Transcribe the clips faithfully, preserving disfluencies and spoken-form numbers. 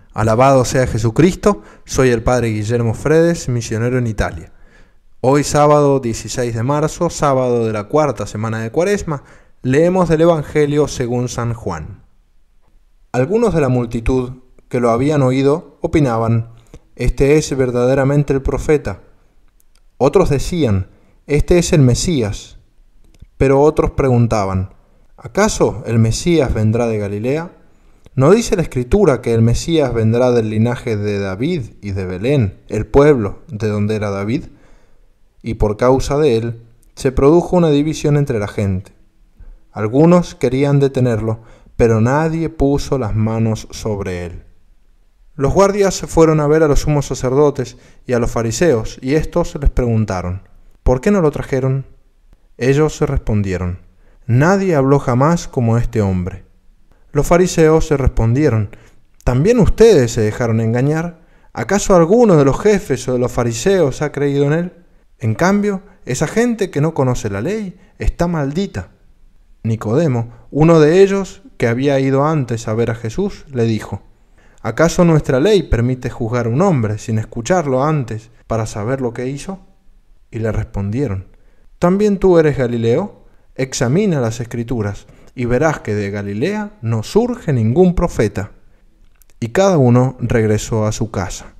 Alabado sea Jesucristo, soy el Padre Guillermo Fredes, misionero en Italia. Hoy sábado dieciséis de marzo, sábado de la cuarta semana de Cuaresma, leemos del Evangelio según San Juan. Algunos de la multitud que lo habían oído opinaban, «Este es verdaderamente el profeta». Otros decían, «Este es el Mesías». Pero otros preguntaban, ¿acaso el Mesías vendrá de Galilea? ¿No dice la Escritura que el Mesías vendrá del linaje de David y de Belén, el pueblo de donde era David? Y por causa de él se produjo una división entre la gente. Algunos querían detenerlo, pero nadie puso las manos sobre él. Los guardias fueron a ver a los sumos sacerdotes y a los fariseos, y éstos les preguntaron, ¿por qué no lo trajeron? Ellos se respondieron, nadie habló jamás como este hombre. Los fariseos se respondieron, ¿también ustedes se dejaron engañar? ¿Acaso alguno de los jefes o de los fariseos ha creído en él? En cambio, esa gente que no conoce la ley está maldita. Nicodemo, uno de ellos que había ido antes a ver a Jesús, le dijo, ¿acaso nuestra ley permite juzgar a un hombre sin escucharlo antes para saber lo que hizo? Y le respondieron, ¿también tú eres Galileo? Examina las Escrituras y verás que de Galilea no surge ningún profeta. Y cada uno regresó a su casa.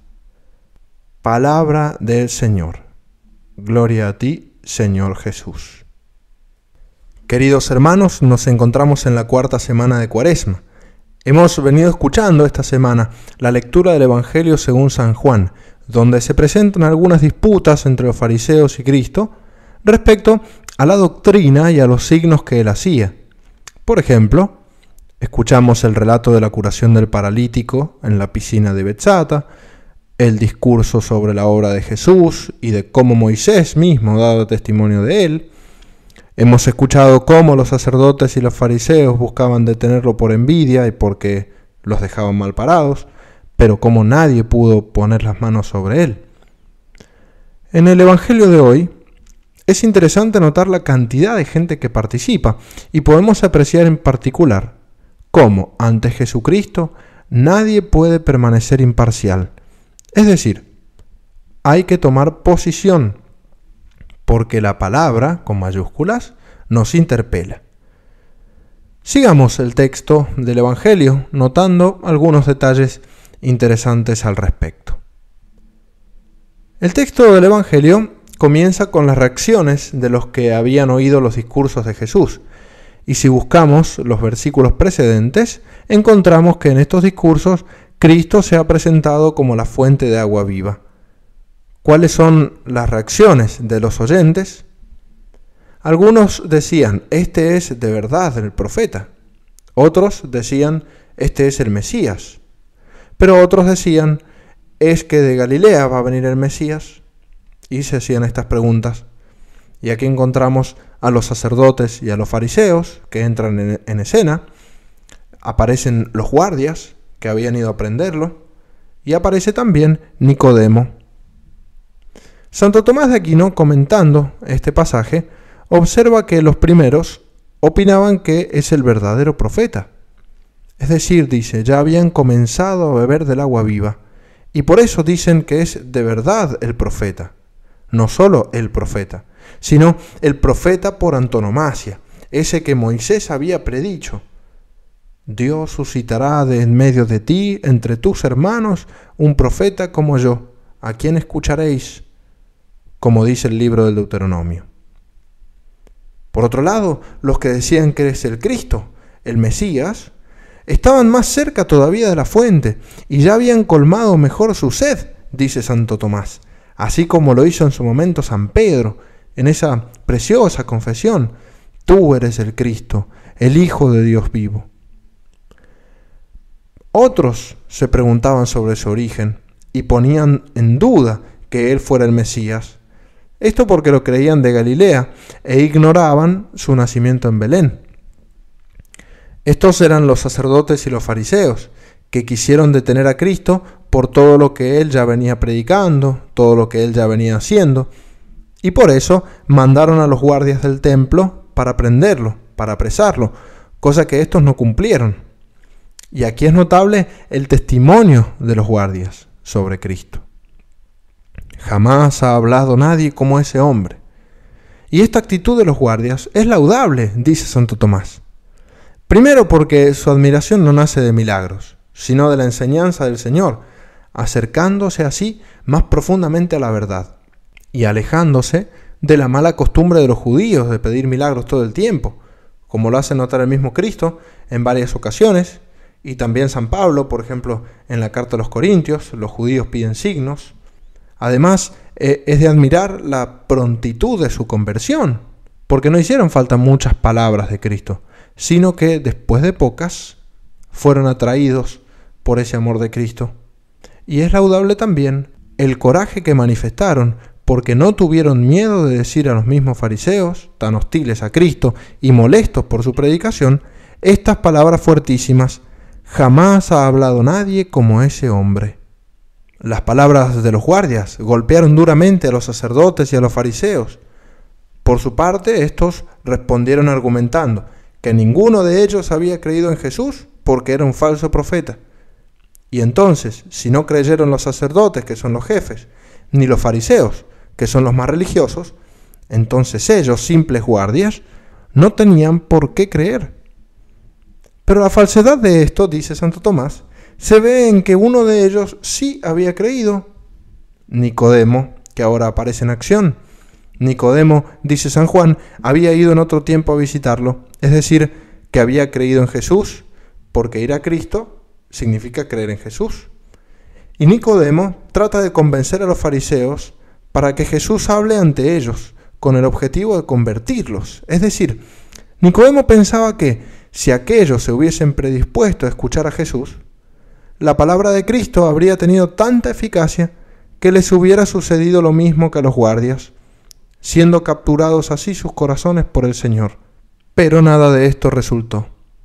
Palabra del Señor. Gloria a ti, Señor Jesús. Queridos hermanos, nos encontramos en la cuarta semana de Cuaresma. Hemos venido escuchando esta semana la lectura del Evangelio según San Juan, donde se presentan algunas disputas entre los fariseos y Cristo respecto a la doctrina y a los signos que él hacía. Por ejemplo, escuchamos el relato de la curación del paralítico en la piscina de Betzata, el discurso sobre la obra de Jesús y de cómo Moisés mismo daba testimonio de él. Hemos escuchado cómo los sacerdotes y los fariseos buscaban detenerlo por envidia y porque los dejaban mal parados, pero cómo nadie pudo poner las manos sobre él. En el Evangelio de hoy, es interesante notar la cantidad de gente que participa y podemos apreciar en particular cómo ante Jesucristo nadie puede permanecer imparcial. Es decir, hay que tomar posición porque la palabra, con mayúsculas, nos interpela. Sigamos el texto del Evangelio notando algunos detalles interesantes al respecto. El texto del Evangelio comienza con las reacciones de los que habían oído los discursos de Jesús. Y si buscamos los versículos precedentes, encontramos que en estos discursos Cristo se ha presentado como la fuente de agua viva. ¿Cuáles son las reacciones de los oyentes? Algunos decían, este es de verdad el profeta. Otros decían, este es el Mesías. Pero otros decían, ¿es que de Galilea va a venir el Mesías? Y se hacían estas preguntas. Y aquí encontramos a los sacerdotes y a los fariseos que entran en, en escena. Aparecen los guardias que habían ido a prenderlo. Y aparece también Nicodemo. Santo Tomás de Aquino, comentando este pasaje, observa que los primeros opinaban que es el verdadero profeta. Es decir, dice, ya habían comenzado a beber del agua viva. Y por eso dicen que es de verdad el profeta. No solo el profeta, sino el profeta por antonomasia, ese que Moisés había predicho. Dios suscitará de en medio de ti, entre tus hermanos, un profeta como yo, a quien escucharéis, como dice el libro del Deuteronomio. Por otro lado, los que decían que eres el Cristo, el Mesías, estaban más cerca todavía de la fuente y ya habían colmado mejor su sed, dice Santo Tomás. Así como lo hizo en su momento San Pedro, en esa preciosa confesión, tú eres el Cristo, el Hijo de Dios vivo. Otros se preguntaban sobre su origen y ponían en duda que él fuera el Mesías. Esto porque lo creían de Galilea e ignoraban su nacimiento en Belén. Estos eran los sacerdotes y los fariseos, que quisieron detener a Cristo por todo lo que él ya venía predicando, todo lo que él ya venía haciendo, y por eso mandaron a los guardias del templo para prenderlo, para apresarlo, cosa que estos no cumplieron. Y aquí es notable el testimonio de los guardias sobre Cristo. Jamás ha hablado nadie como ese hombre. Y esta actitud de los guardias es laudable, dice Santo Tomás. Primero porque su admiración no nace de milagros, sino de la enseñanza del Señor, acercándose así más profundamente a la verdad y alejándose de la mala costumbre de los judíos de pedir milagros todo el tiempo, como lo hace notar el mismo Cristo en varias ocasiones, y también San Pablo, por ejemplo, en la carta a los Corintios, los judíos piden signos. Además, eh, es de admirar la prontitud de su conversión, porque no hicieron falta muchas palabras de Cristo, sino que después de pocas fueron atraídos por ese amor de Cristo. Y es laudable también el coraje que manifestaron, porque no tuvieron miedo de decir a los mismos fariseos, tan hostiles a Cristo y molestos por su predicación, estas palabras fuertísimas: jamás ha hablado nadie como ese hombre. Las palabras de los guardias golpearon duramente a los sacerdotes y a los fariseos. Por su parte, estos respondieron argumentando que ninguno de ellos había creído en Jesús porque era un falso profeta. Y entonces, si no creyeron los sacerdotes, que son los jefes, ni los fariseos, que son los más religiosos, entonces ellos, simples guardias, no tenían por qué creer. Pero la falsedad de esto, dice Santo Tomás, se ve en que uno de ellos sí había creído. Nicodemo, que ahora aparece en acción. Nicodemo, dice San Juan, había ido en otro tiempo a visitarlo, es decir, que había creído en Jesús, porque ir a Cristo significa creer en Jesús. Y Nicodemo trata de convencer a los fariseos para que Jesús hable ante ellos, con el objetivo de convertirlos. Es decir, Nicodemo pensaba que si aquellos se hubiesen predispuesto a escuchar a Jesús, la palabra de Cristo habría tenido tanta eficacia que les hubiera sucedido lo mismo que a los guardias, siendo capturados así sus corazones por el Señor. Pero nada de esto resultó.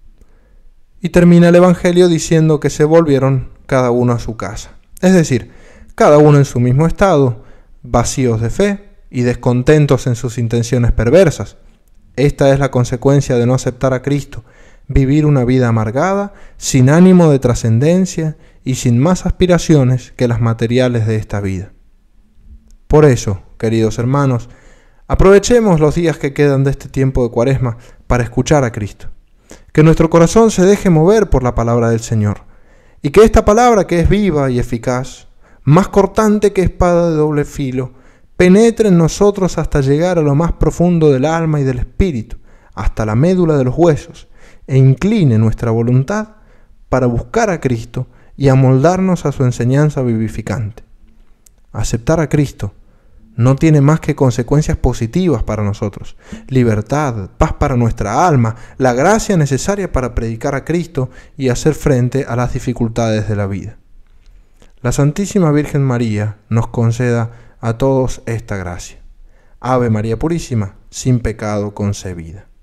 Y termina el Evangelio diciendo que se volvieron cada uno a su casa. Es decir, cada uno en su mismo estado, vacíos de fe y descontentos en sus intenciones perversas. Esta es la consecuencia de no aceptar a Cristo, vivir una vida amargada, sin ánimo de trascendencia y sin más aspiraciones que las materiales de esta vida. Por eso, queridos hermanos, aprovechemos los días que quedan de este tiempo de Cuaresma para escuchar a Cristo. Que nuestro corazón se deje mover por la palabra del Señor, y que esta palabra, que es viva y eficaz, más cortante que espada de doble filo, penetre en nosotros hasta llegar a lo más profundo del alma y del espíritu, hasta la médula de los huesos, e incline nuestra voluntad para buscar a Cristo y amoldarnos a su enseñanza vivificante. Aceptar a Cristo no tiene más que consecuencias positivas para nosotros: libertad, paz para nuestra alma, la gracia necesaria para predicar a Cristo y hacer frente a las dificultades de la vida. La Santísima Virgen María nos conceda a todos esta gracia. Ave María Purísima, sin pecado concebida.